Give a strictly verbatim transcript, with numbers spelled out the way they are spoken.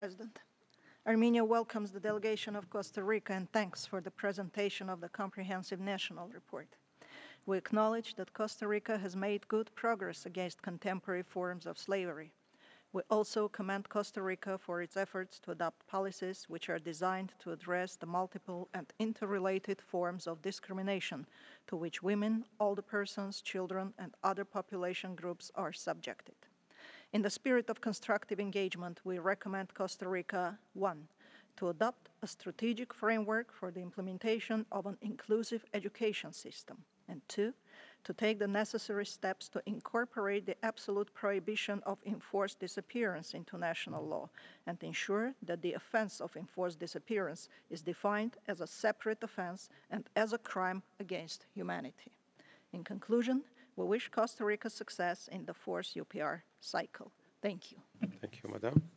President. Armenia welcomes the delegation of Costa Rica and thanks for the presentation of the comprehensive national report. We acknowledge that Costa Rica has made good progress against contemporary forms of slavery. We also commend Costa Rica for its efforts to adopt policies which are designed to address the multiple and interrelated forms of discrimination to which women, older persons, children, and other population groups are subjected. In the spirit of constructive engagement, we recommend Costa Rica, one, to adopt a strategic framework for the implementation of an inclusive education system, and two, to take the necessary steps to incorporate the absolute prohibition of enforced disappearance into national law and ensure that the offense of enforced disappearance is defined as a separate offense and as a crime against humanity. In conclusion, we wish Costa Rica success in the fourth U P R cycle. Thank you. Thank you, Madam.